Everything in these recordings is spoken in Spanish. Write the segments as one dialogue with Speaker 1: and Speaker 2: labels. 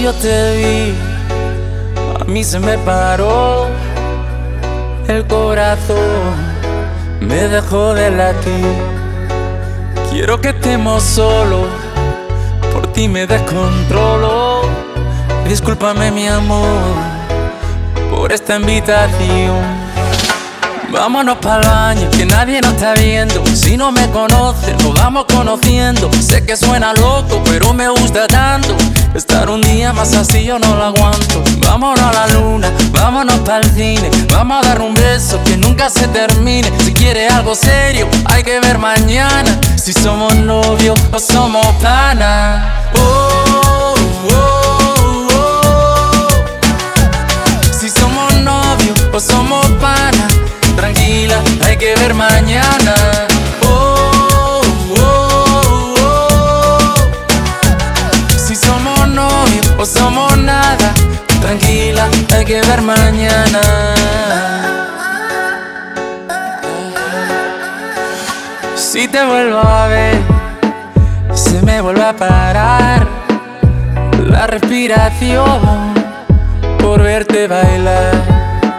Speaker 1: yo te vi, a mí se me paró el corazón, me dejó de latir. Quiero que estemos solos, por ti me descontrolo. Discúlpame mi amor por esta invitación. Vámonos pa'l baño, que nadie nos está viendo. Si no me conoces, nos vamos conociendo. Sé que suena loco, pero me gusta tanto. Estar un día más así yo no lo aguanto. Vámonos a la luna, vámonos pa'l cine. Vamos a dar un beso que nunca se termine. Si quieres algo serio, hay que ver mañana si somos novios o somos panas. Oh, oh, oh. Si somos novios o somos panas. Tranquila, hay que ver mañana. Oh, oh, oh. Si somos novios o somos nada. Tranquila, hay que ver mañana. Si te vuelvo a ver, se me vuelve a parar la respiración por verte bailar.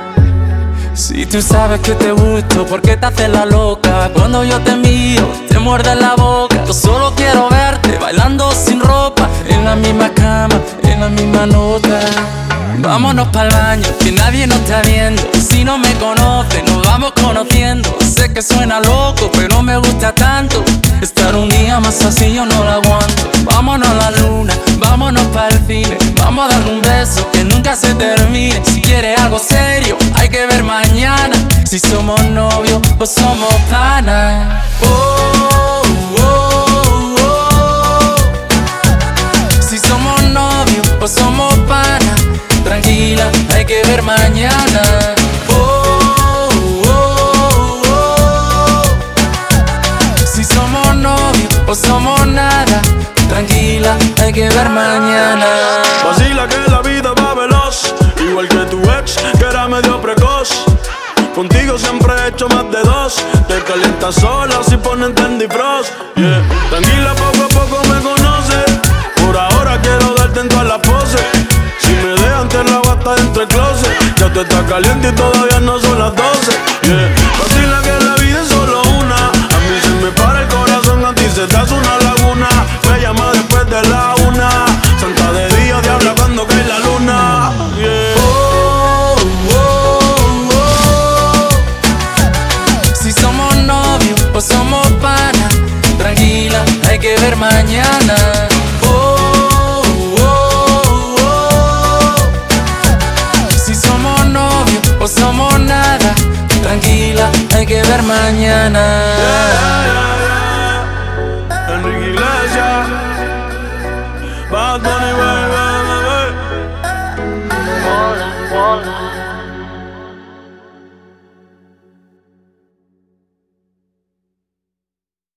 Speaker 1: Si tú sabes que te gusto, ¿por qué te haces la loca? Cuando yo te miro, te muerdes la boca. Yo solo quiero verte bailando sin ropa, en la misma cama, en la misma nota. Vámonos pa'l baño, que nadie nos está viendo. Si no me conoces, nos vamos conociendo. Sé que suena loco, pero me gusta tanto. Estar un día más así yo no lo aguanto. Vámonos a la luna, vámonos pa'l cine. Vamos a dar un beso que nunca se termine. Si quieres algo serio, hay que ver mañana si somos novios o somos panas. Oh, oh, oh. Si somos novios o somos panas. Tranquila, hay que ver mañana. Oh, oh, oh. Si somos novios o somos nada. Tranquila, hay que ver mañana.
Speaker 2: Vacila que la vida va veloz, igual que tu ex, que era medio precoz. Contigo siempre he hecho más de dos. Te calientas sola si ponen Candy Frost, yeah. Tranquila, poco a poco me conoces. Por ahora quiero darte en todas las poses. Si me dejan te la voy a estar entre el closet. Ya tú estás caliente y todavía no son las 12, yeah. Vacila que la vida es solo una. A mí se me para el corazón, a ti se te hace una laguna. Me llama después de la 1. Santa de día, diabla cuando cae la luna, yeah.
Speaker 1: Oh, oh, oh. Si somos novios o somos panas. Tranquila, hay que ver mañana. Oh, oh, oh. Si somos novios o somos nada. Tranquila, hay que ver mañana.
Speaker 2: Yeah, yeah, yeah. Enrique Iglesias, Bad Bunny, baby, baby.
Speaker 3: Hola, hola.